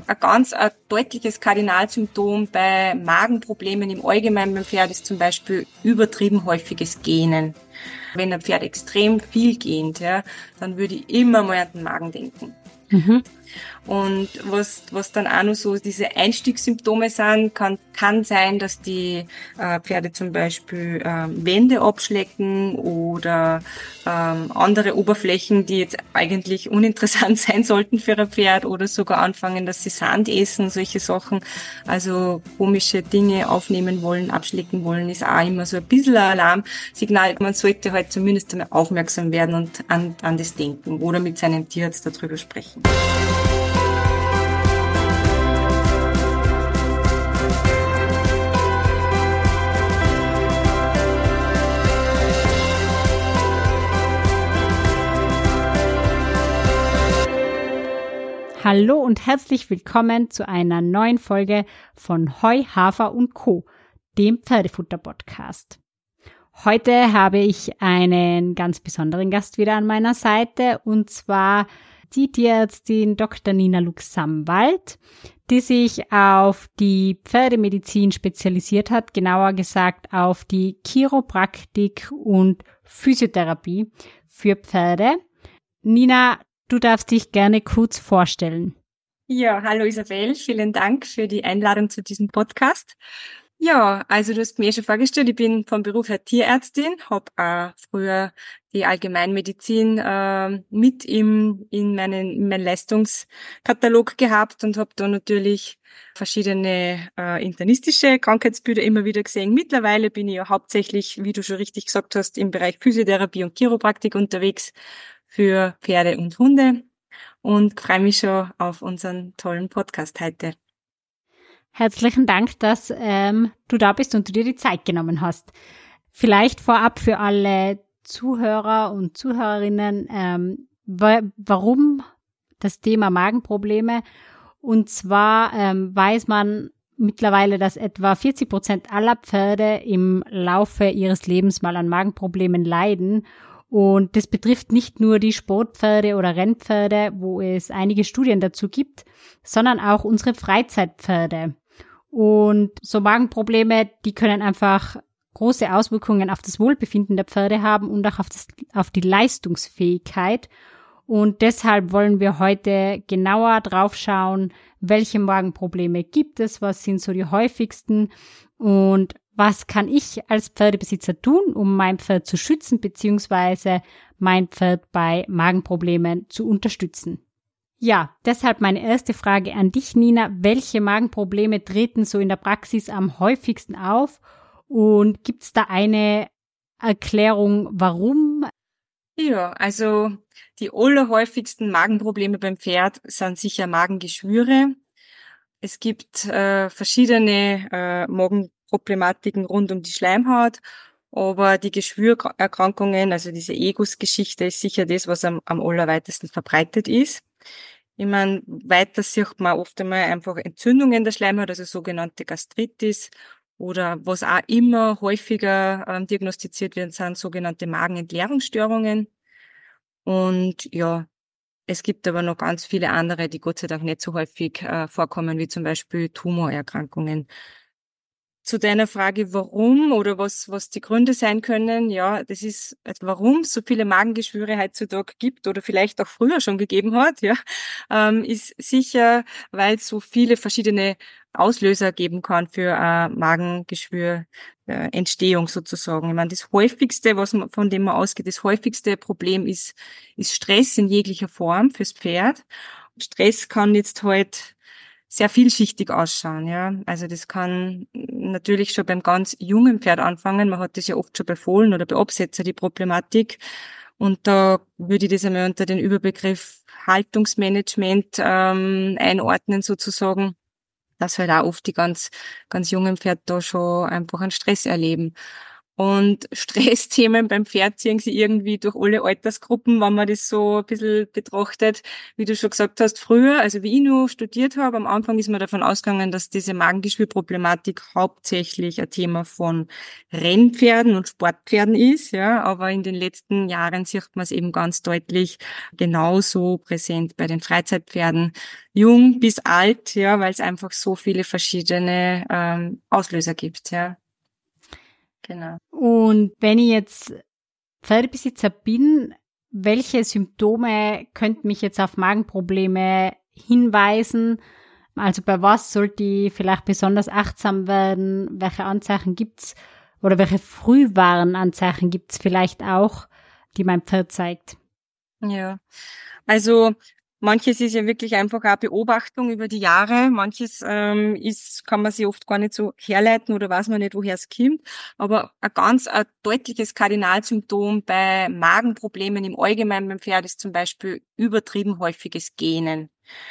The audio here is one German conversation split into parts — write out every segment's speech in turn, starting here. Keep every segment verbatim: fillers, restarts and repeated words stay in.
ein ganz ein deutliches Kardinalsymptom bei Magenproblemen im Allgemeinen beim Pferd ist zum Beispiel übertrieben häufiges Gähnen. Wenn ein Pferd extrem viel gähnt, ja, dann würde ich immer mal an den Magen denken. Mhm. Und was, was dann auch noch so diese Einstiegssymptome sind, kann, kann sein, dass die äh, Pferde zum Beispiel ähm, Wände abschlecken oder ähm, andere Oberflächen, die jetzt eigentlich uninteressant sein sollten für ein Pferd, oder sogar anfangen, dass sie Sand essen, solche Sachen. Also komische Dinge aufnehmen wollen, abschlecken wollen, ist auch immer so ein bisschen ein Alarmsignal. Man sollte halt zumindest einmal aufmerksam werden und an, an das denken oder mit seinem Tierarzt darüber sprechen. Hallo und herzlich willkommen zu einer neuen Folge von Heu, Hafer und Co., dem Pferdefutter-Podcast. Heute habe ich einen ganz besonderen Gast wieder an meiner Seite, und zwar die Tierärztin Doktor Nina Luxamwald, die sich auf die Pferdemedizin spezialisiert hat, genauer gesagt auf die Chiropraktik und Physiotherapie für Pferde. Nina, du darfst dich gerne kurz vorstellen. Ja, hallo Isabel, vielen Dank für die Einladung zu diesem Podcast. Ja, also du hast mir schon vorgestellt, ich bin vom Beruf her Tierärztin, habe auch früher die Allgemeinmedizin äh, mit im, in, meinen, in meinen Leistungskatalog gehabt und habe da natürlich verschiedene äh, internistische Krankheitsbilder immer wieder gesehen. Mittlerweile bin ich ja hauptsächlich, wie du schon richtig gesagt hast, im Bereich Physiotherapie und Chiropraktik unterwegs für Pferde und Hunde und freue mich schon auf unseren tollen Podcast heute. Herzlichen Dank, dass ähm, du da bist und du dir die Zeit genommen hast. Vielleicht vorab für alle Zuhörer und Zuhörerinnen, ähm, wa- warum das Thema Magenprobleme? Und zwar ähm, weiß man mittlerweile, dass etwa vierzig Prozent aller Pferde im Laufe ihres Lebens mal an Magenproblemen leiden. Und das betrifft nicht nur die Sportpferde oder Rennpferde, wo es einige Studien dazu gibt, sondern auch unsere Freizeitpferde. Und so Magenprobleme, die können einfach große Auswirkungen auf das Wohlbefinden der Pferde haben und auch auf, das, auf die Leistungsfähigkeit. Und deshalb wollen wir heute genauer drauf schauen, welche Magenprobleme gibt es, was sind so die häufigsten und was kann ich als Pferdebesitzer tun, um mein Pferd zu schützen bzw. mein Pferd bei Magenproblemen zu unterstützen. Ja, deshalb meine erste Frage an dich, Nina. Welche Magenprobleme treten so in der Praxis am häufigsten auf? Und gibt es da eine Erklärung, warum? Ja, also die allerhäufigsten Magenprobleme beim Pferd sind sicher Magengeschwüre. Es gibt äh, verschiedene äh, Magenproblematiken rund um die Schleimhaut, aber die Geschwürerkrankungen, also diese Egus-Geschichte, ist sicher das, was am, am allerweitesten verbreitet ist. Ich meine, weiter sieht man oft einmal einfach Entzündungen der Schleimhaut, also sogenannte Gastritis, oder was auch immer häufiger ähm, diagnostiziert wird, sind sogenannte Magenentleerungsstörungen. Und ja, es gibt aber noch ganz viele andere, die Gott sei Dank nicht so häufig äh, vorkommen, wie zum Beispiel Tumorerkrankungen. Zu deiner Frage, warum oder was, was die Gründe sein können, ja, das ist, also warum es so viele Magengeschwüre heutzutage gibt oder vielleicht auch früher schon gegeben hat, ja, ähm, ist sicher, weil es so viele verschiedene Auslöser geben kann für äh, Magengeschwür, äh, Entstehung sozusagen. Ich meine, das häufigste, was man, von dem man ausgeht, das häufigste Problem ist, ist Stress in jeglicher Form fürs Pferd. Stress kann jetzt halt sehr vielschichtig ausschauen, ja. Also das kann natürlich schon beim ganz jungen Pferd anfangen. Man hat das ja oft schon bei Fohlen oder bei Absetzer, die Problematik. Und da würde ich das einmal unter den Überbegriff Haltungsmanagement ähm, einordnen sozusagen, dass halt auch oft die ganz, ganz jungen Pferde da schon einfach einen Stress erleben. Und Stressthemen beim Pferd ziehen sie irgendwie durch alle Altersgruppen, wenn man das so ein bisschen betrachtet. Wie du schon gesagt hast, früher, also wie ich nur studiert habe, am Anfang ist man davon ausgegangen, dass diese Magengeschwürproblematik hauptsächlich ein Thema von Rennpferden und Sportpferden ist, ja. Aber in den letzten Jahren sieht man es eben ganz deutlich genauso präsent bei den Freizeitpferden, jung bis alt, ja, weil es einfach so viele verschiedene ähm, Auslöser gibt, ja. Genau. Und wenn ich jetzt Pferdebesitzer bin, welche Symptome könnten mich jetzt auf Magenprobleme hinweisen? Also bei was sollte ich vielleicht besonders achtsam werden? Welche Anzeichen gibt's oder welche Frühwarnanzeichen gibt's vielleicht auch, die mein Pferd zeigt? Ja, also manches ist ja wirklich einfach auch Beobachtung über die Jahre. Manches ähm, ist, kann man sich oft gar nicht so herleiten oder weiß man nicht, woher es kommt. Aber ein ganz ein deutliches Kardinalsymptom bei Magenproblemen im Allgemeinen beim Pferd ist zum Beispiel übertrieben häufiges Gähnen.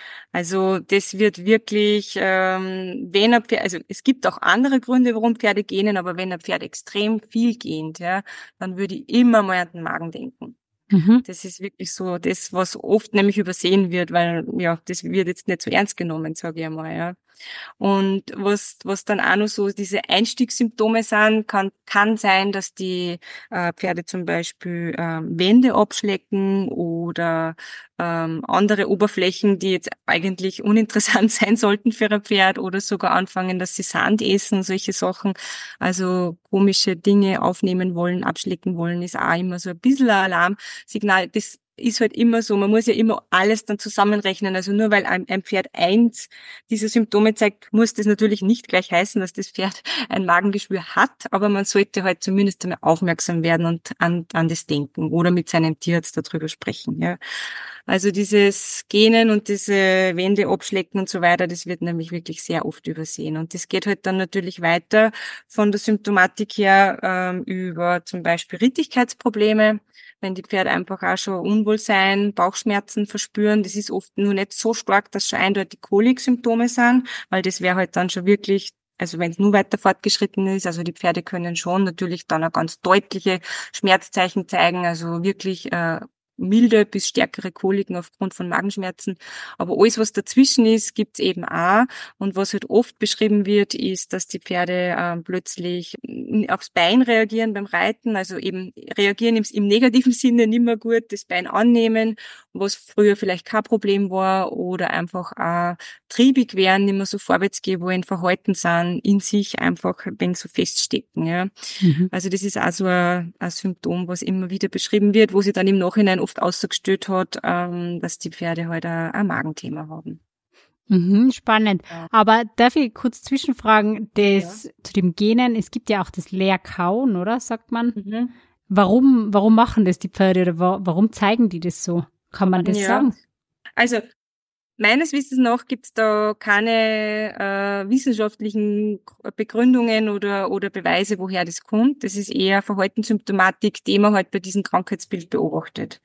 Also das wird wirklich, ähm, wenn ein Pferd, also es gibt auch andere Gründe, warum Pferde gähnen, aber wenn ein Pferd extrem viel gähnt, ja, dann würde ich immer mal an den Magen denken. Mhm. Das ist wirklich so das, was oft nämlich übersehen wird, weil ja, das wird jetzt nicht so ernst genommen, sage ich einmal, ja. Und was was dann auch noch so diese Einstiegssymptome sind, kann kann sein, dass die äh, Pferde zum Beispiel ähm, Wände abschlecken oder ähm, andere Oberflächen, die jetzt eigentlich uninteressant sein sollten für ein Pferd, oder sogar anfangen, dass sie Sand essen, solche Sachen. Also komische Dinge aufnehmen wollen, abschlecken wollen, ist auch immer so ein bisschen ein Alarmsignal. Das ist halt immer so, man muss ja immer alles dann zusammenrechnen. Also nur weil ein, ein Pferd eins diese Symptome zeigt, muss das natürlich nicht gleich heißen, dass das Pferd ein Magengeschwür hat, aber man sollte halt zumindest einmal aufmerksam werden und an, an das denken oder mit seinem Tierarzt darüber sprechen. Ja. Also dieses Gähnen und diese Wände abschlecken und so weiter, das wird nämlich wirklich sehr oft übersehen. Und das geht halt dann natürlich weiter von der Symptomatik her ähm, über zum Beispiel Rittigkeitsprobleme, wenn die Pferde einfach auch schon Unwohlsein, Bauchschmerzen verspüren. Das ist oft nur nicht so stark, dass schon eindeutig Koliksymptome sind, weil das wäre halt dann schon wirklich, also wenn es nur weiter fortgeschritten ist, also die Pferde können schon natürlich dann auch ganz deutliche Schmerzzeichen zeigen, also wirklich äh, milde bis stärkere Koliken aufgrund von Magenschmerzen. Aber alles, was dazwischen ist, gibt's eben auch. Und was halt oft beschrieben wird, ist, dass die Pferde äh, plötzlich aufs Bein reagieren beim Reiten, also eben reagieren im, im negativen Sinne nicht mehr gut, das Bein annehmen, was früher vielleicht kein Problem war, oder einfach auch triebig werden, nicht mehr so vorwärts gehen wollen, verhalten sind, in sich einfach ein wenig so feststecken. Ja. Mhm. Also das ist auch so ein, ein Symptom, was immer wieder beschrieben wird, wo sie dann im Nachhinein oft ausgestellt hat, ähm, dass die Pferde halt ein, ein Magenthema haben. Mhm, spannend. Ja. Aber darf ich kurz zwischenfragen, das ja. zu dem Gähnen, es gibt ja auch das Leerkauen, oder, sagt man? Mhm. Warum, warum machen das die Pferde oder wa- warum zeigen die das so? Kann man das ja. sagen? Also meines Wissens nach gibt es da keine äh, wissenschaftlichen Begründungen oder, oder Beweise, woher das kommt. Das ist eher Verhaltenssymptomatik, die man halt bei diesem Krankheitsbild beobachtet.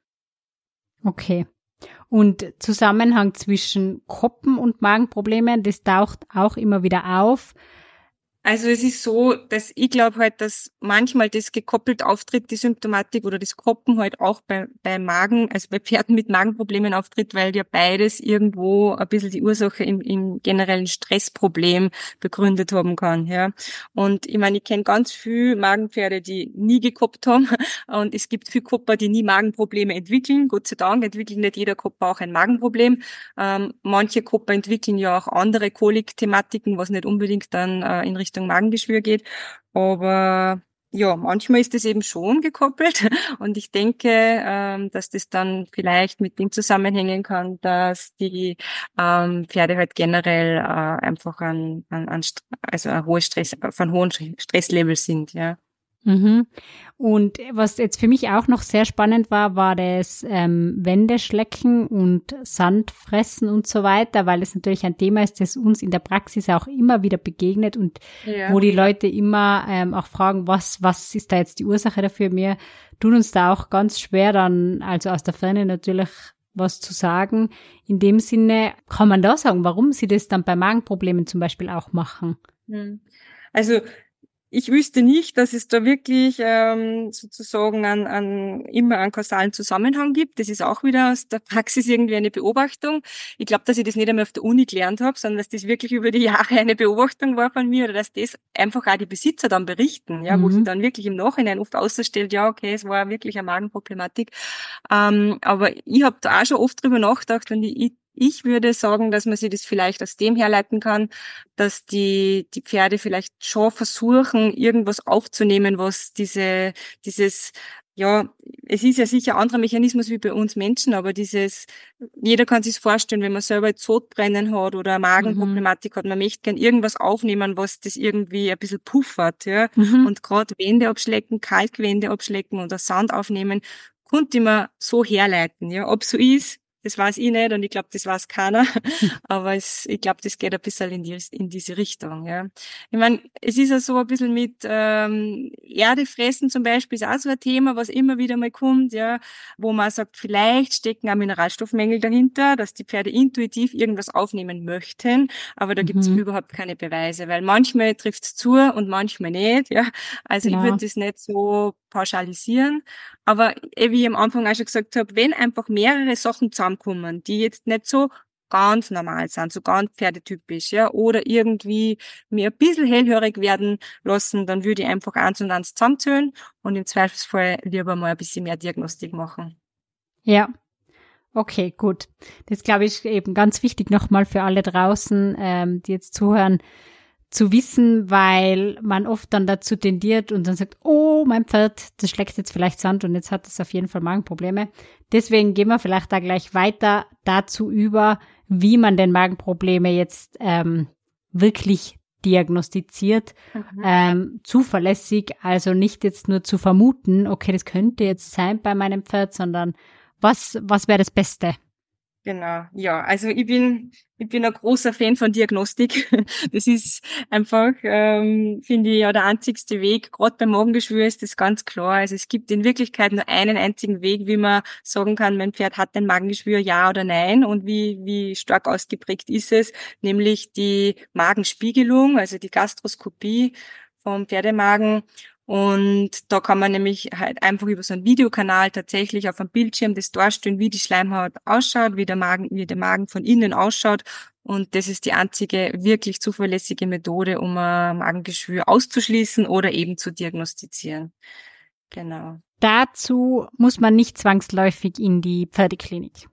Okay. Und Zusammenhang zwischen Koppen- und Magenproblemen, das taucht auch immer wieder auf. Also es ist so, dass ich glaube halt, dass manchmal das gekoppelt auftritt, die Symptomatik oder das Koppen halt auch bei, bei Magen, also bei Pferden mit Magenproblemen auftritt, weil ja beides irgendwo ein bisschen die Ursache im, im generellen Stressproblem begründet haben kann, ja. Und ich meine, ich kenne ganz viele Magenpferde, die nie gekoppt haben, und es gibt viele Kopper, die nie Magenprobleme entwickeln. Gott sei Dank entwickelt nicht jeder Kopper auch ein Magenproblem. Ähm, manche Kopper entwickeln ja auch andere Kolik-Thematiken, was nicht unbedingt dann äh, in Richtung Magengeschwür geht, aber ja, manchmal ist es eben schon gekoppelt, und ich denke, ähm, dass das dann vielleicht mit dem zusammenhängen kann, dass die ähm, Pferde halt generell äh, einfach an, an, an also ein hohes Stress, von hohen Stresslevel sind, ja. Mhm. Und was jetzt für mich auch noch sehr spannend war, war das ähm, Wändeschlecken und Sandfressen und so weiter, weil es natürlich ein Thema ist, das uns in der Praxis auch immer wieder begegnet und ja. wo die Leute immer ähm, auch fragen, was was ist da jetzt die Ursache dafür? Wir tun uns da auch ganz schwer dann, also aus der Ferne natürlich was zu sagen. In dem Sinne kann man da sagen, warum sie das dann bei Magenproblemen zum Beispiel auch machen? Also ich wüsste nicht, dass es da wirklich ähm, sozusagen an, an, immer einen kausalen Zusammenhang gibt. Das ist auch wieder aus der Praxis irgendwie eine Beobachtung. Ich glaube, dass ich das nicht einmal auf der Uni gelernt habe, sondern dass das wirklich über die Jahre eine Beobachtung war von mir oder dass das einfach auch die Besitzer dann berichten, ja, mhm. wo sie dann wirklich im Nachhinein oft ausstellt, ja, okay, es war wirklich eine Magenproblematik. Ähm, aber ich habe da auch schon oft drüber nachgedacht und ich, ich würde sagen, dass man sich das vielleicht aus dem herleiten kann, dass die, die Pferde vielleicht schon versuchen, irgendwas aufzunehmen, was diese, dieses, ja, es ist ja sicher ein anderer Mechanismus wie bei uns Menschen, aber dieses, jeder kann sich vorstellen, wenn man selber jetzt Sodbrennen hat oder eine Magenproblematik mhm. hat, man möchte gern irgendwas aufnehmen, was das irgendwie ein bisschen puffert, ja. Mhm. Und gerade Wände abschlecken, Kalkwände abschlecken oder Sand aufnehmen, konnte man so herleiten, ja. Ob so ist, das weiß ich nicht und ich glaube, das weiß keiner. Aber es, ich glaube, das geht ein bisschen in, die, in diese Richtung. Ja. Ich meine, es ist ja so ein bisschen mit ähm, Erde fressen zum Beispiel, ist auch so ein Thema, was immer wieder mal kommt, ja, wo man sagt, vielleicht stecken auch Mineralstoffmängel dahinter, dass die Pferde intuitiv irgendwas aufnehmen möchten, aber da mhm. gibt es überhaupt keine Beweise, weil manchmal trifft es zu und manchmal nicht. Ja. Also ja. ich würde das nicht so pauschalisieren. Aber wie ich am Anfang auch schon gesagt habe, wenn einfach mehrere Sachen zusammenkommen, die jetzt nicht so ganz normal sind, so ganz pferdetypisch, ja, oder irgendwie mir ein bisschen hellhörig werden lassen, dann würde ich einfach eins und eins zusammenzählen und im Zweifelsfall lieber mal ein bisschen mehr Diagnostik machen. Ja. Okay, gut. Das glaube ich eben ganz wichtig nochmal für alle draußen, ähm, die jetzt zuhören, zu wissen, weil man oft dann dazu tendiert und dann sagt, oh, mein Pferd, das schlägt jetzt vielleicht Sand und jetzt hat es auf jeden Fall Magenprobleme. Deswegen gehen wir vielleicht da gleich weiter dazu über, wie man denn Magenprobleme jetzt ähm, wirklich diagnostiziert, mhm. ähm, zuverlässig, also nicht jetzt nur zu vermuten, okay, das könnte jetzt sein bei meinem Pferd, sondern was, was wäre das Beste? Genau, ja, also ich bin ich bin ein großer Fan von Diagnostik. Das ist einfach, ähm, finde ich, ja der einzigste Weg. Gerade beim Magengeschwür ist das ganz klar. Also es gibt in Wirklichkeit nur einen einzigen Weg, wie man sagen kann, mein Pferd hat ein Magengeschwür, ja oder nein. Und wie wie stark ausgeprägt ist es, nämlich die Magenspiegelung, also die Gastroskopie vom Pferdemagen. Und da kann man nämlich halt einfach über so einen Videokanal tatsächlich auf einem Bildschirm das darstellen, wie die Schleimhaut ausschaut, wie der Magen, wie der Magen von innen ausschaut. Und das ist die einzige wirklich zuverlässige Methode, um ein Magengeschwür auszuschließen oder eben zu diagnostizieren. Genau. Dazu muss man nicht zwangsläufig in die Pferdeklinik.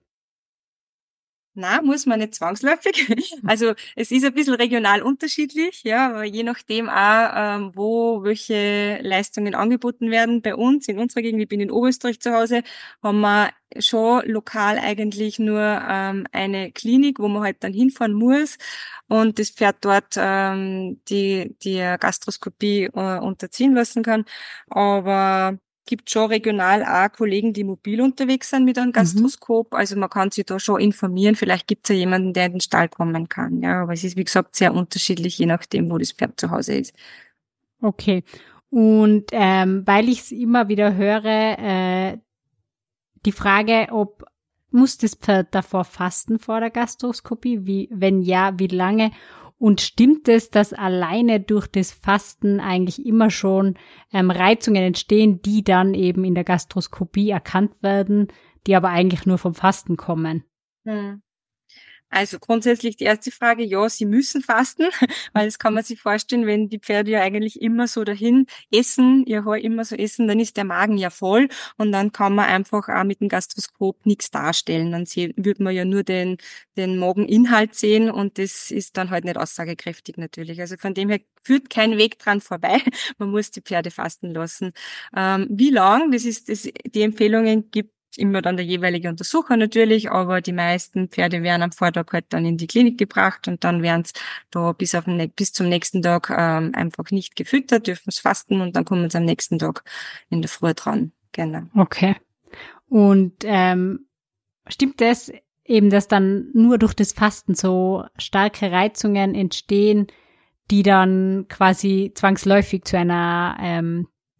Na, muss man nicht zwangsläufig. Also es ist ein bisschen regional unterschiedlich, ja, aber je nachdem auch, ähm, wo welche Leistungen angeboten werden. Bei uns, in unserer Gegend, ich bin in Oberösterreich zu Hause, haben wir schon lokal eigentlich nur ähm, eine Klinik, wo man halt dann hinfahren muss und das Pferd dort ähm, die die Gastroskopie äh, unterziehen lassen kann. Aber gibt schon regional auch Kollegen, die mobil unterwegs sind mit einem Gastroskop. Mhm. Also man kann sich da schon informieren. Vielleicht gibt es ja jemanden, der in den Stall kommen kann. Ja, aber es ist, wie gesagt, sehr unterschiedlich, je nachdem, wo das Pferd zu Hause ist. Okay. Und ähm, weil ich es immer wieder höre, äh, die Frage, ob muss das Pferd davor fasten vor der Gastroskopie? Wie, wenn ja, wie lange? Und stimmt es, dass alleine durch das Fasten eigentlich immer schon ähm, Reizungen entstehen, die dann eben in der Gastroskopie erkannt werden, die aber eigentlich nur vom Fasten kommen? Hm. Also grundsätzlich die erste Frage, ja, sie müssen fasten, weil das kann man sich vorstellen, wenn die Pferde ja eigentlich immer so dahin essen, ihr Heu immer so essen, dann ist der Magen ja voll und dann kann man einfach auch mit dem Gastroskop nichts darstellen. Dann würde man ja nur den, den Mageninhalt sehen und das ist dann halt nicht aussagekräftig natürlich. Also von dem her führt kein Weg dran vorbei. Man muss die Pferde fasten lassen. Ähm, wie lang? Das ist, das, die Empfehlungen gibt immer dann der jeweilige Untersucher natürlich, aber die meisten Pferde werden am Vortag halt dann in die Klinik gebracht und dann werden es da bis auf den, bis zum nächsten Tag ähm, einfach nicht gefüttert, dürfen es fasten und dann kommen sie am nächsten Tag in der Früh dran. Genau. Okay. Und ähm, stimmt das eben, dass dann nur durch das Fasten so starke Reizungen entstehen, die dann quasi zwangsläufig zu einer ähm,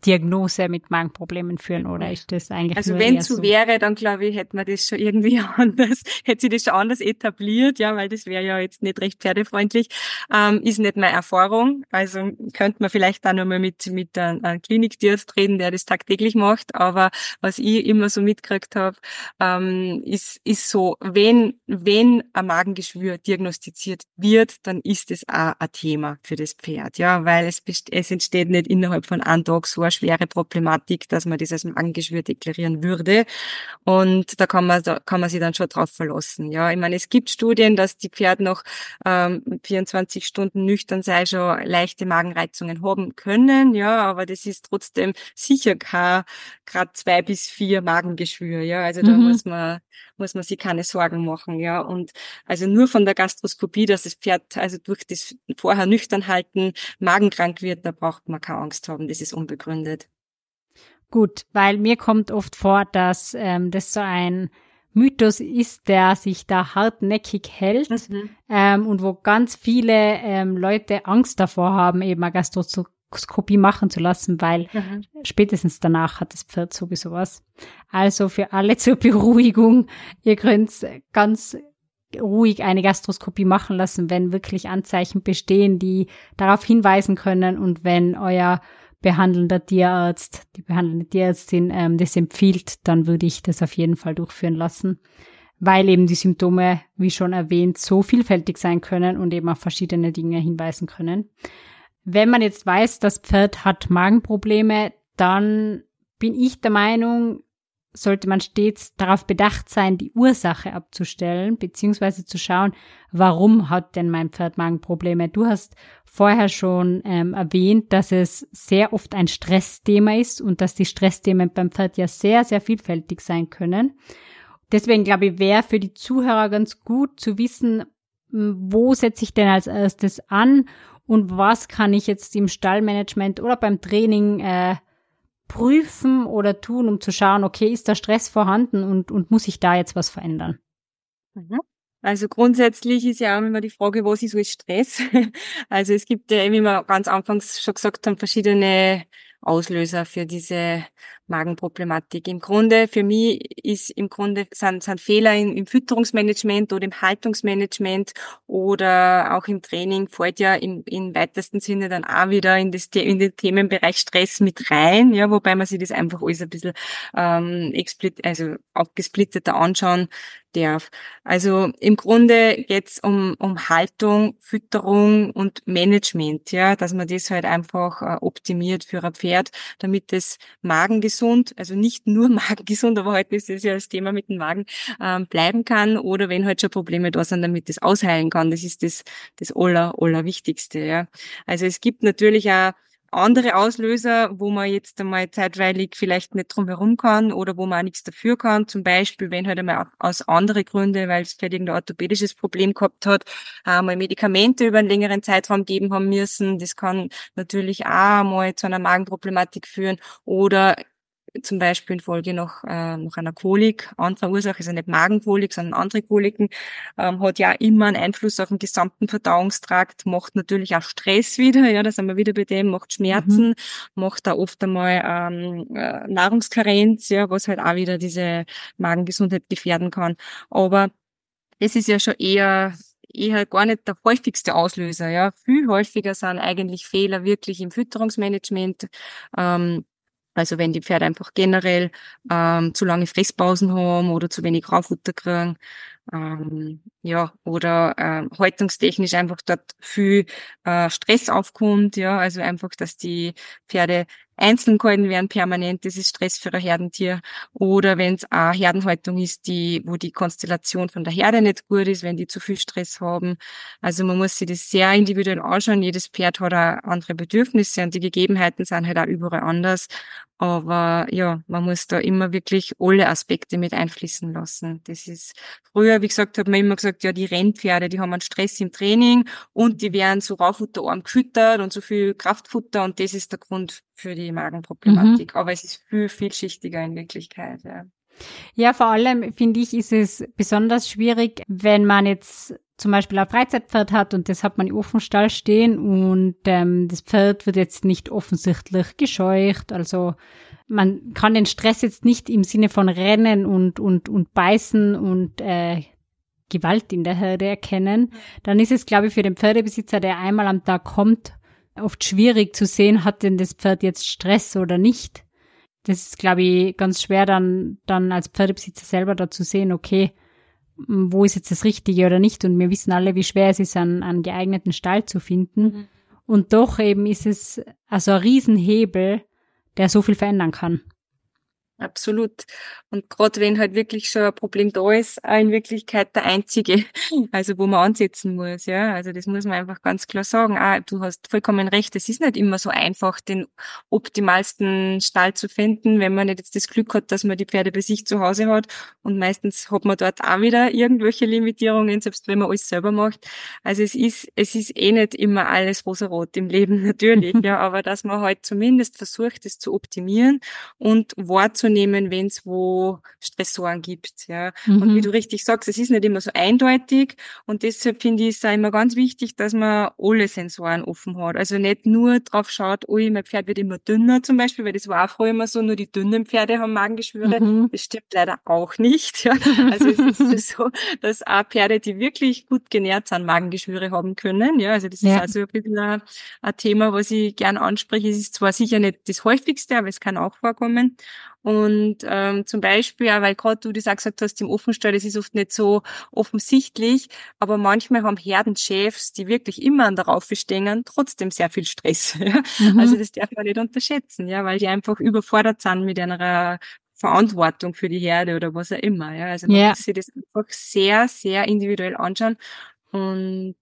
Diagnose mit Magenproblemen führen, oder ist das eigentlich also nur wenn eher so so wäre, dann glaube ich, hätte man das schon irgendwie anders, hätte sich das schon anders etabliert, ja, weil das wäre ja jetzt nicht recht pferdefreundlich, ähm, ist nicht meine Erfahrung, also könnte man vielleicht dann nochmal mit mit einem, einem Klinikdienst reden, der das tagtäglich macht, aber was ich immer so mitgekriegt habe, ähm, ist ist so, wenn wenn ein Magengeschwür diagnostiziert wird, dann ist es auch ein Thema für das Pferd, ja, weil es best- es entsteht nicht innerhalb von einem Tag so eine schwere Problematik, dass man das als Magengeschwür deklarieren würde. Und da kann man, da kann man sich dann schon drauf verlassen. Ja, ich meine, es gibt Studien, dass die Pferde noch ähm, vierundzwanzig Stunden nüchtern sei schon leichte Magenreizungen haben können. Ja, aber das ist trotzdem sicher kein Grad zwei bis vier Magengeschwür. Ja, also da Mhm. muss man muss man sich keine Sorgen machen. Ja, und also nur von der Gastroskopie, dass das Pferd also durch das vorher nüchtern halten magenkrank wird, da braucht man keine Angst haben. Das ist unbegründet. Gut, weil mir kommt oft vor, dass ähm, das so ein Mythos ist, der sich da hartnäckig hält Mhm. ähm, und wo ganz viele ähm, Leute Angst davor haben, eben eine Gastroskopie machen zu lassen, weil Mhm. spätestens danach hat das Pferd sowieso was. Also für alle zur Beruhigung, ihr könnt ganz ruhig eine Gastroskopie machen lassen, wenn wirklich Anzeichen bestehen, die darauf hinweisen können, und wenn euer behandelnder Tierarzt, die behandelnde Tierärztin ähm, das empfiehlt, dann würde ich das auf jeden Fall durchführen lassen, weil eben die Symptome, wie schon erwähnt, so vielfältig sein können und eben auf verschiedene Dinge hinweisen können. Wenn man jetzt weiß, das Pferd hat Magenprobleme, dann bin ich der Meinung, sollte man stets darauf bedacht sein, die Ursache abzustellen, beziehungsweise zu schauen, warum hat denn mein Pferd Magenprobleme? Du hast vorher schon ähm, erwähnt, dass es sehr oft ein Stressthema ist und dass die Stressthemen beim Pferd ja sehr, sehr vielfältig sein können. Deswegen glaube ich, wäre für die Zuhörer ganz gut zu wissen, wo setze ich denn als erstes an und was kann ich jetzt im Stallmanagement oder beim Training äh, prüfen oder tun, um zu schauen, okay, ist da Stress vorhanden und, und muss ich da jetzt was verändern? Mhm. Also grundsätzlich ist ja auch immer die Frage, was ist so Stress? Also es gibt ja, wie wir ganz anfangs schon gesagt haben, verschiedene Auslöser für diese Magenproblematik. Im Grunde, für mich ist im Grunde, sind, sind Fehler in, im Fütterungsmanagement oder im Haltungsmanagement oder auch im Training fällt ja im, im weitesten Sinne dann auch wieder in, das, in den Themenbereich Stress mit rein, ja, wobei man sich das einfach alles ein bisschen ähm, explit, also aufgesplitteter anschauen darf. Also im Grunde geht's um, um Haltung, Fütterung und Management, ja, dass man das halt einfach äh, optimiert für ein Pferd, damit das magengesund, also nicht nur magengesund, aber heute ist es ja das Thema mit dem Magen, ähm, bleiben kann oder wenn halt schon Probleme da sind, damit das ausheilen kann. Das ist das, das aller, allerwichtigste, ja. Also es gibt natürlich auch andere Auslöser, wo man jetzt einmal zeitweilig vielleicht nicht drum herum kann oder wo man auch nichts dafür kann. Zum Beispiel, wenn halt einmal aus anderen Gründen, weil es vielleicht irgendein orthopädisches Problem gehabt hat, einmal Medikamente über einen längeren Zeitraum geben haben müssen. Das kann natürlich auch mal zu einer Magenproblematik führen oder zum Beispiel in Folge noch, äh, noch einer Kolik, andere Ursache ist ja nicht Magenkolik, sondern andere Koliken, ähm, hat ja immer einen Einfluss auf den gesamten Verdauungstrakt, macht natürlich auch Stress wieder, ja, da sind wir wieder bei dem, macht Schmerzen, Mhm. macht da oft einmal ähm, äh, Nahrungskarenz, ja, was halt auch wieder diese Magengesundheit gefährden kann. Aber das ist ja schon eher eher gar nicht der häufigste Auslöser, ja. Viel häufiger sind eigentlich Fehler wirklich im Fütterungsmanagement, ähm, also wenn die Pferde einfach generell ähm, zu lange Fresspausen haben oder zu wenig Raufutter kriegen, ähm, ja, oder ähm, haltungstechnisch einfach dort viel äh, Stress aufkommt, ja, also einfach, dass die Pferde einzeln gehalten werden permanent, das ist Stress für ein Herdentier. Oder wenn es eine Herdenhaltung ist, die, wo die Konstellation von der Herde nicht gut ist, wenn die zu viel Stress haben. Also man muss sich das sehr individuell anschauen. Jedes Pferd hat auch andere Bedürfnisse und die Gegebenheiten sind halt auch überall anders. Aber ja, man muss da immer wirklich alle Aspekte mit einfließen lassen. Das ist früher, wie gesagt, hat man immer gesagt, ja, die Rennpferde, die haben einen Stress im Training und die werden so raufutterarm gefüttert und so viel Kraftfutter und das ist der Grund für die Mhm. Magenproblematik. Aber es ist viel vielschichtiger in Wirklichkeit, ja. Ja, vor allem finde ich, ist es besonders schwierig, wenn man jetzt zum Beispiel ein Freizeitpferd hat und das hat man im Offenstall stehen und ähm, das Pferd wird jetzt nicht offensichtlich gescheucht, also man kann den Stress jetzt nicht im Sinne von Rennen und und und Beißen und äh, Gewalt in der Herde erkennen, dann ist es, glaube ich, für den Pferdebesitzer, der einmal am Tag kommt, oft schwierig zu sehen, hat denn das Pferd jetzt Stress oder nicht. Das ist, glaube ich, ganz schwer dann dann als Pferdebesitzer selber da zu sehen, okay, wo ist jetzt das Richtige oder nicht. Und wir wissen alle, wie schwer es ist, einen, einen geeigneten Stall zu finden. Mhm. Und doch eben ist es also ein Riesenhebel, der so viel verändern kann. Absolut. Und gerade wenn halt wirklich schon ein Problem da ist, auch in Wirklichkeit der einzige, also wo man ansetzen muss, ja. Also das muss man einfach ganz klar sagen. Ah, du hast vollkommen recht, es ist nicht immer so einfach, den optimalsten Stall zu finden, wenn man nicht jetzt das Glück hat, dass man die Pferde bei sich zu Hause hat. Und meistens hat man dort auch wieder irgendwelche Limitierungen, selbst wenn man alles selber macht. Also es ist, es ist eh nicht immer alles rosarot im Leben, natürlich, ja. Aber dass man halt zumindest versucht, es zu optimieren und wahrzunehmen, wenn es wo Stressoren gibt, ja. Mhm. Und wie du richtig sagst, es ist nicht immer so eindeutig und deshalb finde ich es auch immer ganz wichtig, dass man alle Sensoren offen hat. Also nicht nur drauf schaut, oh, mein Pferd wird immer dünner zum Beispiel, weil das war auch früher immer so, nur die dünnen Pferde haben Magengeschwüre. Mhm. Das stimmt leider auch nicht, ja. Also es ist so, dass auch Pferde, die wirklich gut genährt sind, Magengeschwüre haben können, ja. Also das ist ja. also ein bisschen ein, ein Thema, was ich gern anspreche. Es ist zwar sicher nicht das häufigste, aber es kann auch vorkommen. Und ähm, zum Beispiel, ja, weil gerade du das auch gesagt hast, im Offenstall, das ist oft nicht so offensichtlich, aber manchmal haben Herdenchefs, die wirklich immer an der Raufe stehen, trotzdem sehr viel Stress. Ja? Mhm. Also das darf man nicht unterschätzen, ja, weil die einfach überfordert sind mit einer Verantwortung für die Herde oder was auch immer. Ja? Also man yeah. muss sich das einfach sehr, sehr individuell anschauen und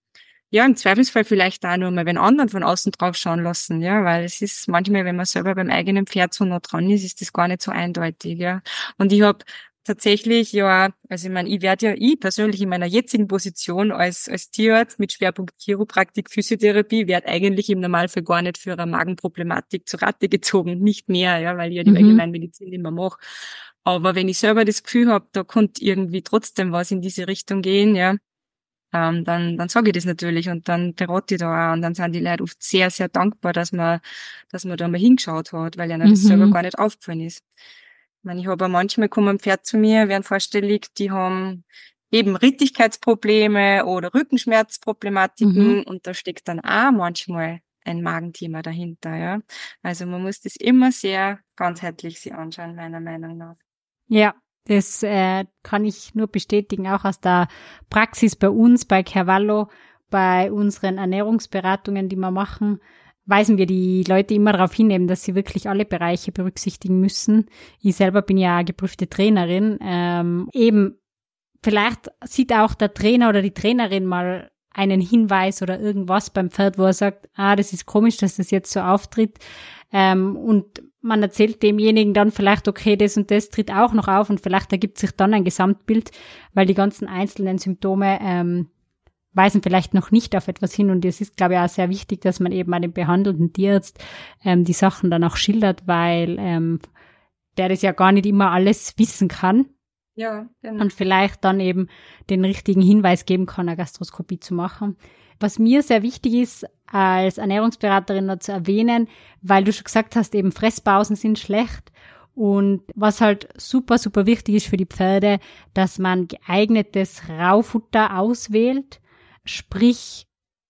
ja, im Zweifelsfall vielleicht auch nur mal wenn anderen von außen drauf schauen lassen, ja, weil es ist manchmal, wenn man selber beim eigenen Pferd so nah dran ist, ist das gar nicht so eindeutig, ja. Und ich habe tatsächlich, ja, also ich meine, ich werde ja, ich persönlich in meiner jetzigen Position als als Tierarzt mit Schwerpunkt Chiropraktik, Physiotherapie, werde eigentlich im Normalfall gar nicht für eine Magenproblematik zu Rate gezogen, nicht mehr, ja, weil ich ja die mhm. Allgemeinmedizin immer mache. Aber wenn ich selber das Gefühl habe, da konnte irgendwie trotzdem was in diese Richtung gehen, ja, Ähm, dann, dann sage ich das natürlich und dann berate ich da auch und dann sind die Leute oft sehr, sehr dankbar, dass man, dass man da mal hingeschaut hat, weil ihnen mhm. das selber gar nicht aufgefallen ist. Ich meine, ich habe auch manchmal kommen ein Pferd zu mir, werden vorstellig, die haben eben Rittigkeitsprobleme oder Rückenschmerzproblematiken mhm. und da steckt dann auch manchmal ein Magenthema dahinter, ja. Also man muss das immer sehr ganzheitlich sich anschauen, meiner Meinung nach. Ja. Das äh, kann ich nur bestätigen, auch aus der Praxis bei uns, bei Cavallo, bei unseren Ernährungsberatungen, die wir machen, weisen wir die Leute immer darauf hin, eben, dass sie wirklich alle Bereiche berücksichtigen müssen. Ich selber bin ja geprüfte Trainerin. Ähm, eben, vielleicht sieht auch der Trainer oder die Trainerin mal einen Hinweis oder irgendwas beim Pferd, wo er sagt, ah, das ist komisch, dass das jetzt so auftritt. Ähm, und man erzählt demjenigen dann vielleicht, okay, das und das tritt auch noch auf und vielleicht ergibt sich dann ein Gesamtbild, weil die ganzen einzelnen Symptome ähm, weisen vielleicht noch nicht auf etwas hin und es ist, glaube ich, auch sehr wichtig, dass man eben an den behandelnden Tierarzt ähm, die Sachen dann auch schildert, weil ähm, der das ja gar nicht immer alles wissen kann. Ja, genau. Und vielleicht dann eben den richtigen Hinweis geben kann, eine Gastroskopie zu machen. Was mir sehr wichtig ist, als Ernährungsberaterin noch zu erwähnen, weil du schon gesagt hast, eben Fresspausen sind schlecht. Und was halt super, super wichtig ist für die Pferde, dass man geeignetes Raufutter auswählt. Sprich,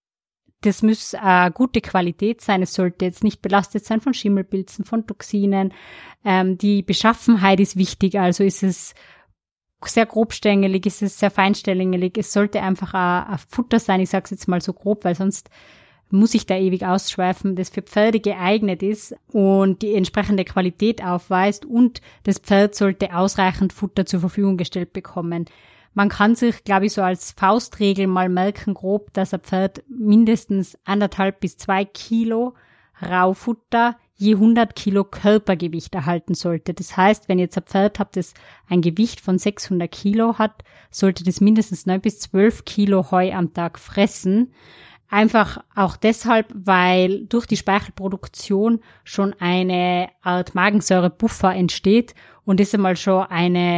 das muss eine gute Qualität sein. Es sollte jetzt nicht belastet sein von Schimmelpilzen, von Toxinen. Ähm, die Beschaffenheit ist wichtig, also ist es sehr grobstängelig, ist es sehr feinstängelig. Es sollte einfach ein, ein Futter sein, ich sage es jetzt mal so grob, weil sonst muss ich da ewig ausschweifen, das für Pferde geeignet ist und die entsprechende Qualität aufweist und das Pferd sollte ausreichend Futter zur Verfügung gestellt bekommen. Man kann sich, glaube ich, so als Faustregel mal merken, grob, dass ein Pferd mindestens anderthalb bis zwei Kilo Raufutter je hundert Kilo Körpergewicht erhalten sollte. Das heißt, wenn ihr jetzt ein Pferd habt, das ein Gewicht von sechshundert Kilo hat, sollte das mindestens neun bis zwölf Kilo Heu am Tag fressen. Einfach auch deshalb, weil durch die Speichelproduktion schon eine Art Magensäurebuffer entsteht und das einmal schon eine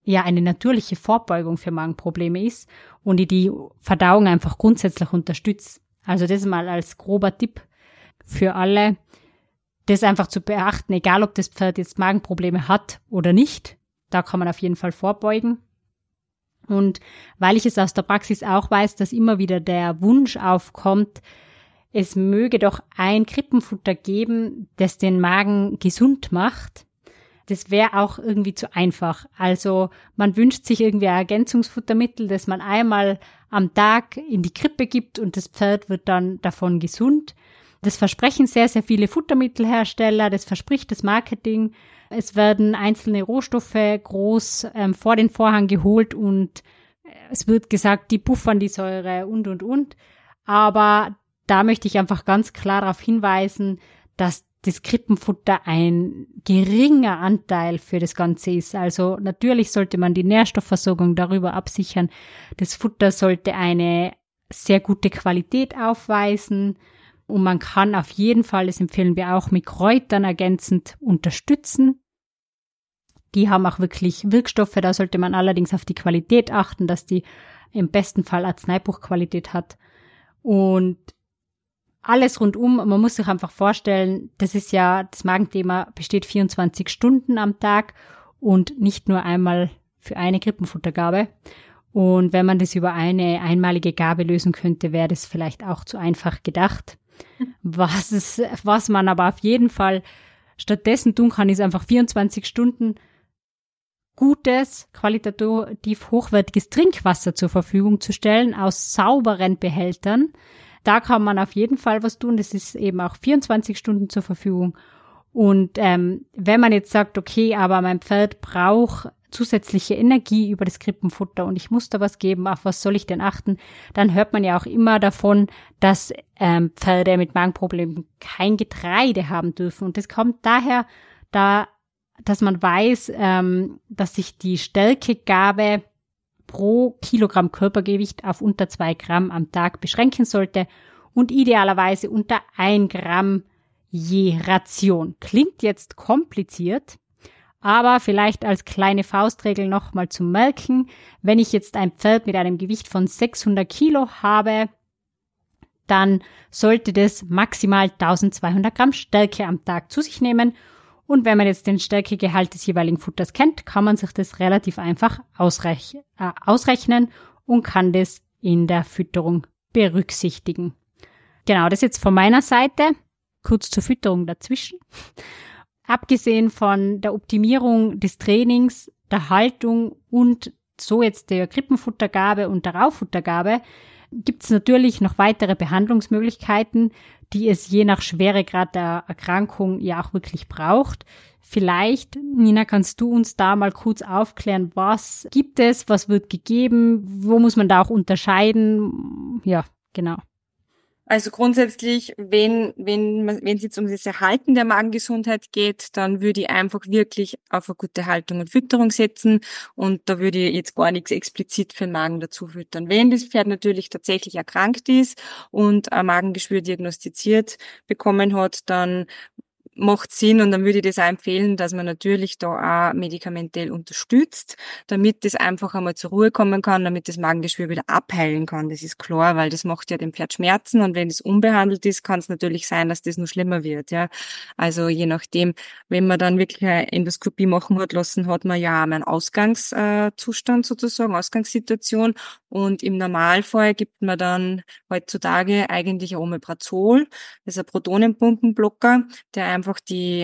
ja eine natürliche Vorbeugung für Magenprobleme ist und die die Verdauung einfach grundsätzlich unterstützt. Also das mal als grober Tipp für alle, das einfach zu beachten, egal ob das Pferd jetzt Magenprobleme hat oder nicht. Da kann man auf jeden Fall vorbeugen. Und weil ich es aus der Praxis auch weiß, dass immer wieder der Wunsch aufkommt, es möge doch ein Krippenfutter geben, das den Magen gesund macht. Das wäre auch irgendwie zu einfach. Also man wünscht sich irgendwie ein Ergänzungsfuttermittel, das man einmal am Tag in die Krippe gibt und das Pferd wird dann davon gesund. Das versprechen sehr, sehr viele Futtermittelhersteller, das verspricht das Marketing. Es werden einzelne Rohstoffe groß ähm, vor den Vorhang geholt und es wird gesagt, die puffern die Säure und, und, und. Aber da möchte ich einfach ganz klar darauf hinweisen, dass das Krippenfutter ein geringer Anteil für das Ganze ist. Also natürlich sollte man die Nährstoffversorgung darüber absichern. Das Futter sollte eine sehr gute Qualität aufweisen und man kann auf jeden Fall, das empfehlen wir auch, mit Kräutern ergänzend unterstützen. Die haben auch wirklich Wirkstoffe, da sollte man allerdings auf die Qualität achten, dass die im besten Fall Arzneibuchqualität hat. Und alles rundum, man muss sich einfach vorstellen, das ist ja, das Magenthema besteht vierundzwanzig Stunden am Tag und nicht nur einmal für eine Krippenfuttergabe. Und wenn man das über eine einmalige Gabe lösen könnte, wäre das vielleicht auch zu einfach gedacht. Was es, was man aber auf jeden Fall stattdessen tun kann, ist einfach vierundzwanzig Stunden gutes, qualitativ hochwertiges Trinkwasser zur Verfügung zu stellen aus sauberen Behältern. Da kann man auf jeden Fall was tun. Das ist eben auch vierundzwanzig Stunden zur Verfügung. Und ähm, wenn man jetzt sagt, okay, aber mein Pferd braucht zusätzliche Energie über das Krippenfutter und ich muss da was geben, auf was soll ich denn achten, dann hört man ja auch immer davon, dass ähm, Pferde mit Magenproblemen kein Getreide haben dürfen. Und das kommt daher, da, dass man weiß, ähm, dass sich die Stärkegabe pro Kilogramm Körpergewicht auf unter zwei Gramm am Tag beschränken sollte und idealerweise unter ein Gramm je Ration. Klingt jetzt kompliziert, aber vielleicht als kleine Faustregel nochmal zum Merken. Wenn ich jetzt ein Pferd mit einem Gewicht von sechshundert Kilo habe, dann sollte das maximal eintausendzweihundert Gramm Stärke am Tag zu sich nehmen. Und wenn man jetzt den Stärkegehalt des jeweiligen Futters kennt, kann man sich das relativ einfach ausrech- äh, ausrechnen und kann das in der Fütterung berücksichtigen. Genau, das jetzt von meiner Seite. Kurz zur Fütterung dazwischen. Abgesehen von der Optimierung des Trainings, der Haltung und so jetzt der Krippenfuttergabe und der Rauffuttergabe gibt es natürlich noch weitere Behandlungsmöglichkeiten, die es je nach Schweregrad der Erkrankung ja auch wirklich braucht. Vielleicht, Nina, kannst du uns da mal kurz aufklären, was gibt es, was wird gegeben, wo muss man da auch unterscheiden? Ja, genau. Also grundsätzlich, wenn wenn man, wenn es jetzt um das Erhalten der Magengesundheit geht, dann würde ich einfach wirklich auf eine gute Haltung und Fütterung setzen und da würde ich jetzt gar nichts explizit für den Magen dazu füttern. Wenn das Pferd natürlich tatsächlich erkrankt ist und ein Magengeschwür diagnostiziert bekommen hat, dann macht Sinn und dann würde ich das auch empfehlen, dass man natürlich da auch medikamentell unterstützt, damit das einfach einmal zur Ruhe kommen kann, damit das Magengeschwür wieder abheilen kann. Das ist klar, weil das macht ja dem Pferd Schmerzen und wenn es unbehandelt ist, kann es natürlich sein, dass das noch schlimmer wird. Ja, also je nachdem, wenn man dann wirklich eine Endoskopie machen hat lassen, hat man ja auch einen Ausgangszustand sozusagen, Ausgangssituation und im Normalfall gibt man dann heutzutage eigentlich ein Omeprazol, das ist ein Protonenpumpenblocker, der einfach die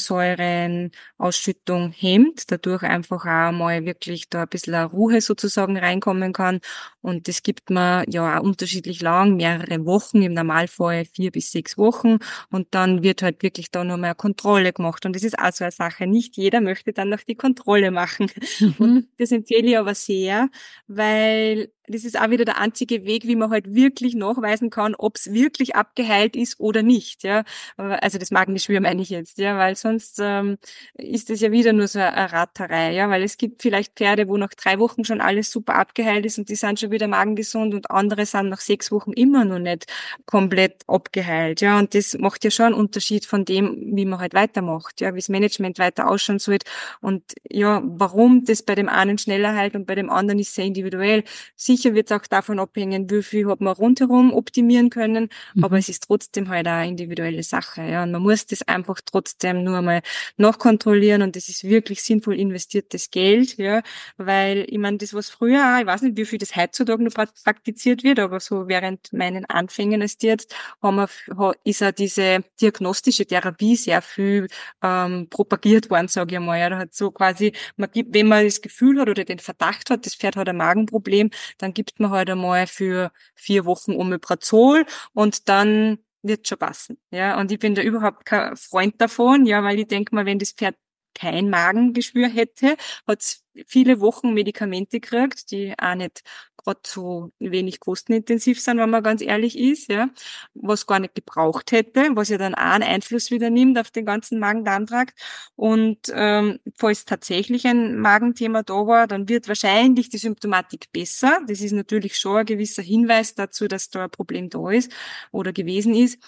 Magensäurenausschüttung hemmt, dadurch einfach auch mal wirklich da ein bisschen eine Ruhe sozusagen reinkommen kann. Und das gibt man ja auch unterschiedlich lang, mehrere Wochen, im Normalfall vier bis sechs Wochen. Und dann wird halt wirklich da nochmal eine Kontrolle gemacht. Und das ist auch so eine Sache. Nicht jeder möchte dann noch die Kontrolle machen. Mhm. Und das empfehle ich aber sehr, weil das ist auch wieder der einzige Weg, wie man halt wirklich nachweisen kann, ob es wirklich abgeheilt ist oder nicht, ja. Also das Magengeschwür meine ich jetzt, ja, weil sonst ähm, ist das ja wieder nur so eine Raterei, ja, weil es gibt vielleicht Pferde, wo nach drei Wochen schon alles super abgeheilt ist und die sind schon wieder magengesund und andere sind nach sechs Wochen immer noch nicht komplett abgeheilt, ja. Und das macht ja schon einen Unterschied von dem, wie man halt weitermacht, ja, wie das Management weiter ausschauen sollte. Und ja, warum das bei dem einen schneller heilt und bei dem anderen ist sehr individuell. Sicher wird es auch davon abhängen, wie viel hat man rundherum optimieren können, mhm. aber es ist trotzdem halt eine individuelle Sache, ja. Und man muss das einfach trotzdem nur mal nachkontrollieren und das ist wirklich sinnvoll investiertes Geld, ja, weil ich meine, das was früher auch, ich weiß nicht, wie viel das heutzutage noch praktiziert wird, aber so während meinen Anfängen als Tierarzt haben wir, ist ja diese diagnostische Therapie sehr viel ähm, propagiert worden, sage ich mal, ja. Da hat so quasi, man gibt, wenn man das Gefühl hat oder den Verdacht hat, das Pferd hat ein Magenproblem, dann gibt man halt einmal für vier Wochen Omeprazol und dann wird schon passen, ja. Und ich bin da überhaupt kein Freund davon, ja, weil ich denke mal, wenn das Pferd kein Magengeschwür hätte, hat's viele Wochen Medikamente gekriegt, die auch nicht gerade so wenig kostenintensiv sind, wenn man ganz ehrlich ist, ja, was gar nicht gebraucht hätte, was ja dann auch einen Einfluss wieder nimmt auf den ganzen Magen-Darm-Trakt. Und ähm, falls tatsächlich ein Magenthema da war, dann wird wahrscheinlich die Symptomatik besser. Das ist natürlich schon ein gewisser Hinweis dazu, dass da ein Problem da ist oder gewesen ist.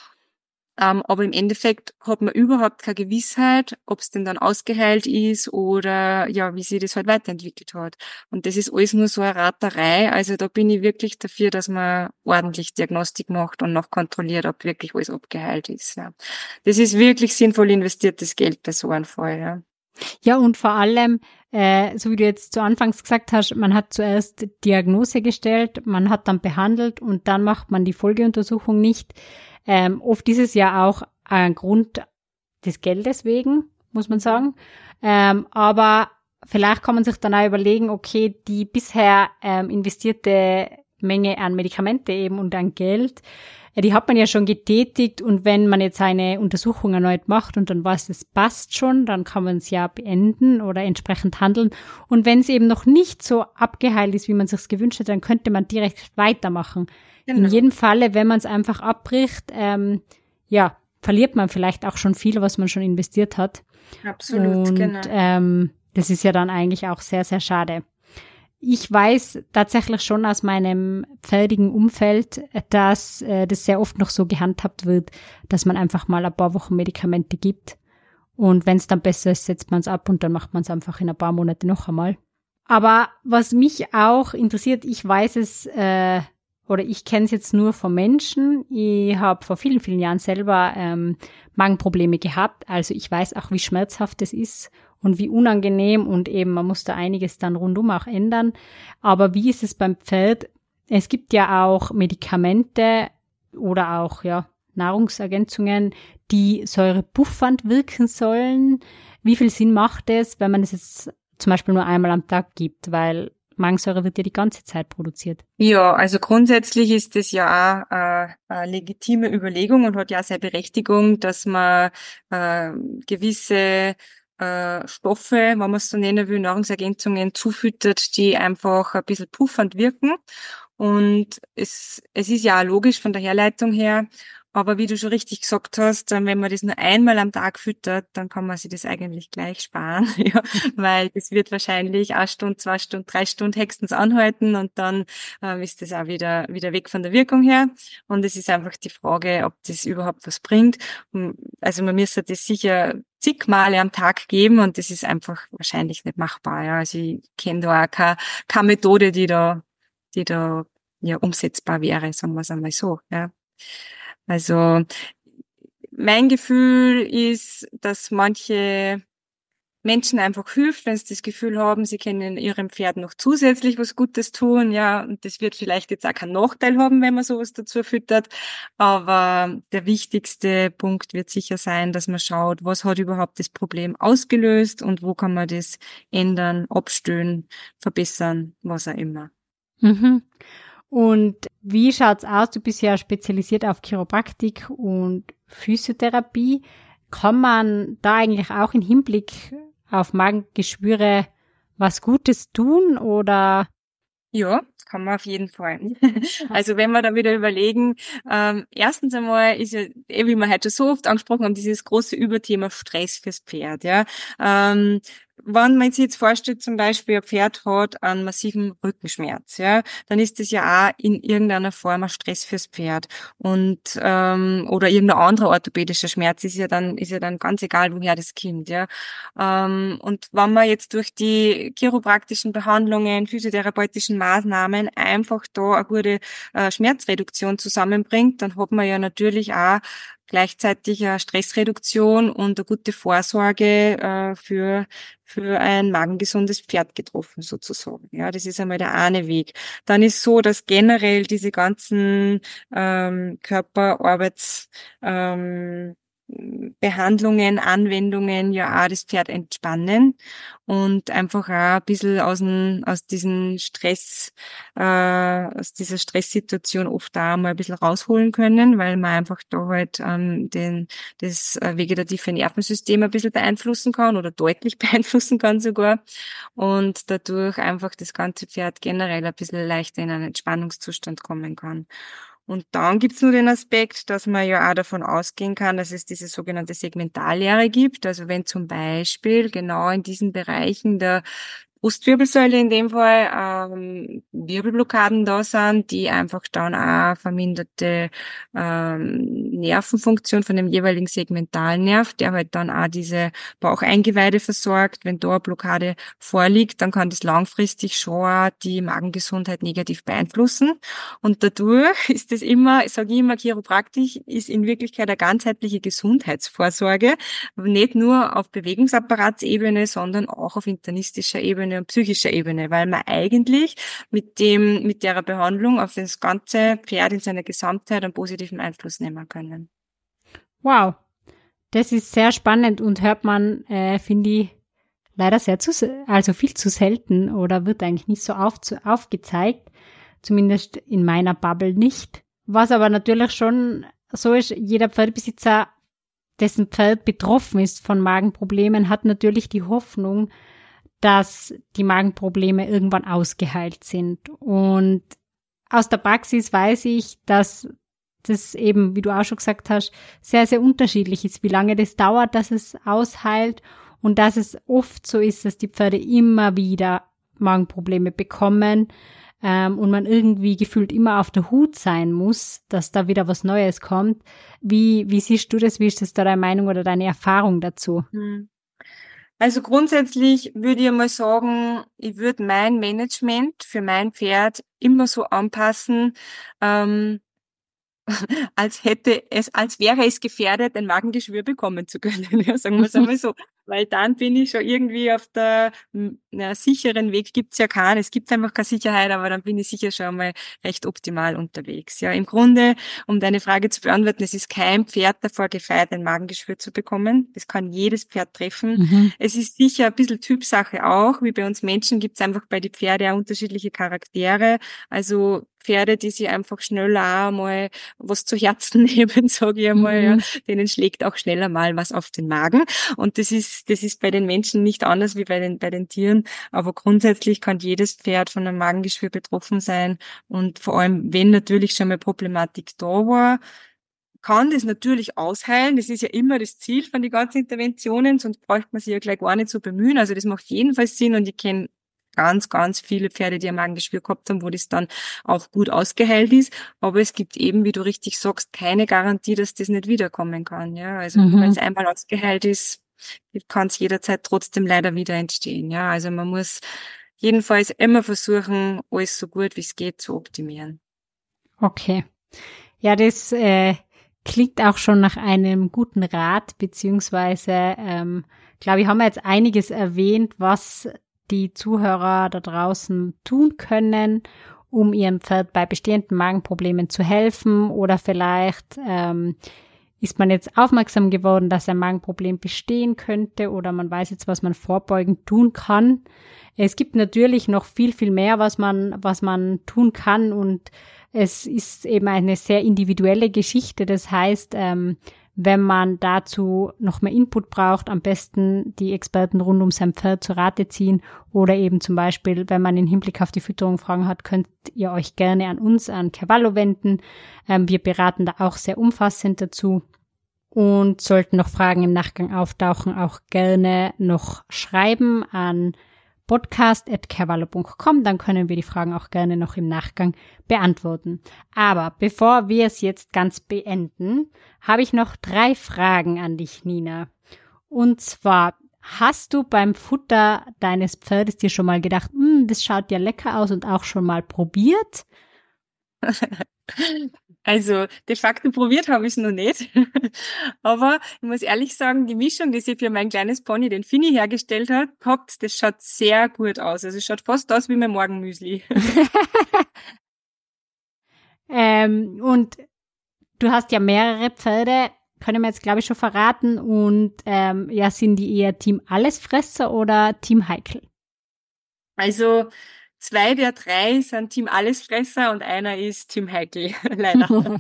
Um, aber im Endeffekt hat man überhaupt keine Gewissheit, ob es denn dann ausgeheilt ist oder ja, wie sich das halt weiterentwickelt hat. Und das ist alles nur so eine Raterei. Also da bin ich wirklich dafür, dass man ordentlich Diagnostik macht und noch kontrolliert, ob wirklich alles abgeheilt ist. Ja. Das ist wirklich sinnvoll investiertes Geld bei so einem Fall. Ja. Ja, und vor allem, äh, so wie du jetzt zu Anfangs gesagt hast, man hat zuerst Diagnose gestellt, man hat dann behandelt und dann macht man die Folgeuntersuchung nicht. Ähm, oft ist es ja auch ein Grund des Geldes wegen, muss man sagen. Ähm, aber vielleicht kann man sich dann auch überlegen, okay, die bisher ähm, investierte Menge an Medikamente eben und an Geld, äh, die hat man ja schon getätigt und wenn man jetzt eine Untersuchung erneut macht und dann weiß, es passt schon, dann kann man es ja beenden oder entsprechend handeln. Und wenn es eben noch nicht so abgeheilt ist, wie man sich gewünscht hat, dann könnte man direkt weitermachen. Genau. In jedem Falle, wenn man es einfach abbricht, ähm, ja, verliert man vielleicht auch schon viel, was man schon investiert hat. Absolut, und, genau. Ähm, das ist ja dann eigentlich auch sehr, sehr schade. Ich weiß tatsächlich schon aus meinem pferdigen Umfeld, dass äh, das sehr oft noch so gehandhabt wird, dass man einfach mal ein paar Wochen Medikamente gibt. Und wenn es dann besser ist, setzt man es ab und dann macht man es einfach in ein paar Monate noch einmal. Aber was mich auch interessiert, ich weiß es, äh, oder ich kenne es jetzt nur von Menschen. Ich habe vor vielen, vielen Jahren selber ähm, Magenprobleme gehabt. Also ich weiß auch, wie schmerzhaft es ist und wie unangenehm und eben man muss da einiges dann rundum auch ändern. Aber wie ist es beim Pferd? Es gibt ja auch Medikamente oder auch ja Nahrungsergänzungen, die säurepuffernd wirken sollen. Wie viel Sinn macht es, wenn man es jetzt zum Beispiel nur einmal am Tag gibt? Weil Magensäure wird ja die ganze Zeit produziert. Ja, also grundsätzlich ist das ja auch äh, eine legitime Überlegung und hat ja auch seine Berechtigung, dass man äh, gewisse äh, Stoffe, wenn man es so nennen will, Nahrungsergänzungen zufüttert, die einfach ein bisschen puffernd wirken. Und es, es ist ja auch logisch von der Herleitung her, aber wie du schon richtig gesagt hast, wenn man das nur einmal am Tag füttert, dann kann man sich das eigentlich gleich sparen, ja, weil das wird wahrscheinlich eine Stunde, zwei Stunden, drei Stunden höchstens anhalten und dann ähm, ist das auch wieder wieder weg von der Wirkung her. Und es ist einfach die Frage, ob das überhaupt was bringt. Also man müsste das sicher zig Male am Tag geben und das ist einfach wahrscheinlich nicht machbar. Ja, also ich kenne da auch keine, keine Methode, die da, die da ja umsetzbar wäre, sagen wir es einmal so, ja. Also mein Gefühl ist, dass manche Menschen einfach hilft, wenn sie das Gefühl haben, sie können ihrem Pferd noch zusätzlich was Gutes tun, ja, und das wird vielleicht jetzt auch keinen Nachteil haben, wenn man sowas dazu füttert, aber der wichtigste Punkt wird sicher sein, dass man schaut, was hat überhaupt das Problem ausgelöst und wo kann man das ändern, abstellen, verbessern, was auch immer. Mhm. Und wie schaut's aus? Du bist ja spezialisiert auf Chiropraktik und Physiotherapie. Kann man da eigentlich auch im Hinblick auf Magengeschwüre was Gutes tun oder? Ja, kann man auf jeden Fall. Also wenn wir da wieder überlegen, ähm, erstens einmal ist ja, eh, wie wir heute schon so oft angesprochen haben, dieses große Überthema Stress fürs Pferd. Ja, ähm, wenn man sich jetzt vorstellt, zum Beispiel ein Pferd hat einen massiven Rückenschmerz, ja, dann ist das ja auch in irgendeiner Form ein Stress fürs Pferd. Und ähm, oder irgendein anderer orthopädischer Schmerz ist ja dann ist ja dann ganz egal, woher das kommt, ja. Ähm, und wenn man jetzt durch die chiropraktischen Behandlungen, physiotherapeutischen Maßnahmen einfach da eine gute äh, Schmerzreduktion zusammenbringt, dann hat man ja natürlich auch gleichzeitig eine Stressreduktion und eine gute Vorsorge äh, für für ein magengesundes Pferd getroffen, sozusagen. Ja, das ist einmal der eine Weg. Dann ist so, dass generell diese ganzen ähm, Körperarbeits ähm, Behandlungen, Anwendungen ja auch das Pferd entspannen und einfach auch ein bisschen aus, dem, aus diesen Stress, äh, aus dieser Stresssituation oft auch mal ein bisschen rausholen können, weil man einfach da halt ähm, den, das äh, vegetative Nervensystem ein bisschen beeinflussen kann oder deutlich beeinflussen kann sogar und dadurch einfach das ganze Pferd generell ein bisschen leichter in einen Entspannungszustand kommen kann. Und dann gibt's nur den Aspekt, dass man ja auch davon ausgehen kann, dass es diese sogenannte Segmentallehre gibt. Also wenn zum Beispiel genau in diesen Bereichen der Brustwirbelsäule in dem Fall ähm, Wirbelblockaden da sind, die einfach dann auch verminderte ähm, Nervenfunktion von dem jeweiligen Segmentalnerv, der halt dann auch diese Baucheingeweide versorgt. Wenn da eine Blockade vorliegt, dann kann das langfristig schon auch die Magengesundheit negativ beeinflussen. Und dadurch ist es immer, ich sage immer, chiropraktisch ist in Wirklichkeit eine ganzheitliche Gesundheitsvorsorge, nicht nur auf Bewegungsapparatsebene, sondern auch auf internistischer Ebene und psychischer Ebene, weil man eigentlich mit dem, mit der Behandlung auf das ganze Pferd in seiner Gesamtheit einen positiven Einfluss nehmen können. Wow, das ist sehr spannend und hört man, äh, finde ich, leider sehr zu, also viel zu selten oder wird eigentlich nicht so auf, aufgezeigt, zumindest in meiner Bubble nicht. Was aber natürlich schon so ist, jeder Pferdebesitzer, dessen Pferd betroffen ist von Magenproblemen, hat natürlich die Hoffnung, dass die Magenprobleme irgendwann ausgeheilt sind. Und aus der Praxis weiß ich, dass das eben, wie du auch schon gesagt hast, sehr, sehr unterschiedlich ist, wie lange das dauert, dass es ausheilt und dass es oft so ist, dass die Pferde immer wieder Magenprobleme bekommen ähm, und man irgendwie gefühlt immer auf der Hut sein muss, dass da wieder was Neues kommt. Wie, wie siehst du das? Wie ist das da deine Meinung oder deine Erfahrung dazu? Hm. Also grundsätzlich würde ich mal sagen, ich würde mein Management für mein Pferd immer so anpassen, ähm, als hätte es, als wäre es gefährdet, ein Magengeschwür bekommen zu können. Ja, sagen wir es einmal so. Weil dann bin ich schon irgendwie auf der na, sicheren Weg. Gibt's ja keinen. Es gibt einfach keine Sicherheit, aber dann bin ich sicher schon mal recht optimal unterwegs. Ja, im Grunde, um deine Frage zu beantworten, es ist kein Pferd davor gefeit, ein Magengeschwür zu bekommen. Das kann jedes Pferd treffen. Mhm. Es ist sicher ein bisschen Typsache auch. Wie bei uns Menschen gibt's einfach bei den Pferden auch unterschiedliche Charaktere. Also Pferde, die sich einfach schneller mal was zu Herzen nehmen, sage ich einmal, mhm. ja, denen schlägt auch schneller mal was auf den Magen. Und das ist, das ist bei den Menschen nicht anders wie bei den, bei den Tieren. Aber grundsätzlich kann jedes Pferd von einem Magengeschwür betroffen sein. Und vor allem, wenn natürlich schon mal Problematik da war, kann das natürlich ausheilen. Das ist ja immer das Ziel von den ganzen Interventionen, sonst bräuchte man sich ja gleich gar nicht so bemühen. Also das macht jedenfalls Sinn und ich kenne ganz, ganz viele Pferde, die ein Magengeschwür gehabt haben, wo das dann auch gut ausgeheilt ist. Aber es gibt eben, wie du richtig sagst, keine Garantie, dass das nicht wiederkommen kann. Ja, also mhm. wenn es einmal ausgeheilt ist, kann es jederzeit trotzdem leider wieder entstehen. Ja, also man muss jedenfalls immer versuchen, alles so gut wie es geht zu optimieren. Okay. Ja, das äh, klingt auch schon nach einem guten Rat, beziehungsweise, ähm, glaube ich, haben wir jetzt einiges erwähnt, was die Zuhörer da draußen tun können, um ihrem Pferd bei bestehenden Magenproblemen zu helfen, oder vielleicht ähm, ist man jetzt aufmerksam geworden, dass ein Magenproblem bestehen könnte, oder man weiß jetzt, was man vorbeugend tun kann. Es gibt natürlich noch viel, viel mehr, was man, was man tun kann, und es ist eben eine sehr individuelle Geschichte. Das heißt, ähm, Wenn man dazu noch mehr Input braucht, am besten die Experten rund um sein Pferd zu Rate ziehen oder eben zum Beispiel, wenn man in Hinblick auf die Fütterung Fragen hat, könnt ihr euch gerne an uns, an Cavallo wenden. Ähm, wir beraten da auch sehr umfassend dazu. Und sollten noch Fragen im Nachgang auftauchen, auch gerne noch schreiben an podcast at cavallo punkt com, dann können wir die Fragen auch gerne noch im Nachgang beantworten. Aber bevor wir es jetzt ganz beenden, habe ich noch drei Fragen an dich, Nina. Und zwar, hast du beim Futter deines Pferdes dir schon mal gedacht, das schaut ja lecker aus und auch schon mal probiert? Also de facto probiert habe ich es noch nicht. Aber ich muss ehrlich sagen, die Mischung, die sie für mein kleines Pony, den Finny, hergestellt hat, habt, das schaut sehr gut aus. Also es schaut fast aus wie mein Morgenmüsli. ähm, und du hast ja mehrere Pferde, können wir jetzt glaube ich schon verraten. Und ähm, ja, sind die eher Team Allesfresser oder Team Heikel? Also zwei der drei sind Team Allesfresser und einer ist Team Heikel, leider.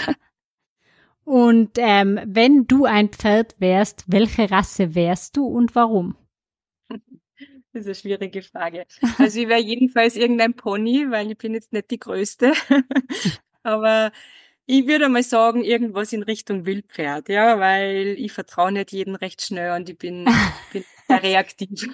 Und ähm, wenn du ein Pferd wärst, welche Rasse wärst du und warum? Das ist eine schwierige Frage. Also ich wäre jedenfalls irgendein Pony, weil ich bin jetzt nicht die Größte. Aber ich würde mal sagen, irgendwas in Richtung Wildpferd, ja, weil ich vertraue nicht jedem recht schnell und ich bin, bin sehr reaktiv.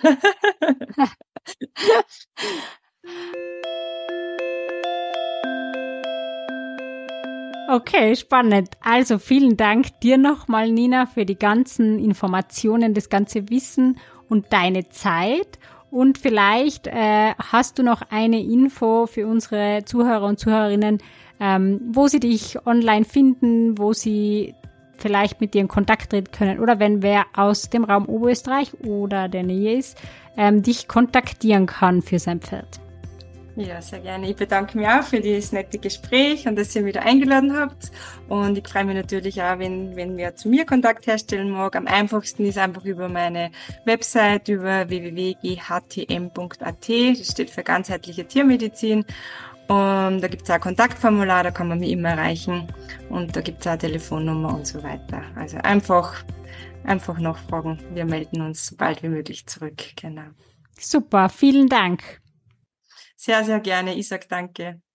Okay, spannend. Also vielen Dank dir nochmal, Nina, für die ganzen Informationen, das ganze Wissen und deine Zeit. Und vielleicht äh, hast du noch eine Info für unsere Zuhörer und Zuhörerinnen, ähm, wo sie dich online finden, wo sie vielleicht mit dir in Kontakt treten können oder wenn wer aus dem Raum Oberösterreich oder der Nähe ist, ähm, dich kontaktieren kann für sein Pferd. Ja, sehr gerne. Ich bedanke mich auch für dieses nette Gespräch und dass ihr mich wieder eingeladen habt. Und ich freue mich natürlich auch, wenn, wenn wer zu mir Kontakt herstellen mag. Am einfachsten ist einfach über meine Website, über w w w punkt g h t m punkt a t. Das steht für ganzheitliche Tiermedizin. Und da gibt es auch ein Kontaktformular, da kann man mich immer erreichen. Und da gibt es auch eine Telefonnummer und so weiter. Also einfach, einfach nachfragen. Wir melden uns so bald wie möglich zurück. Genau. Super, vielen Dank. Sehr, sehr gerne. Ich sag danke.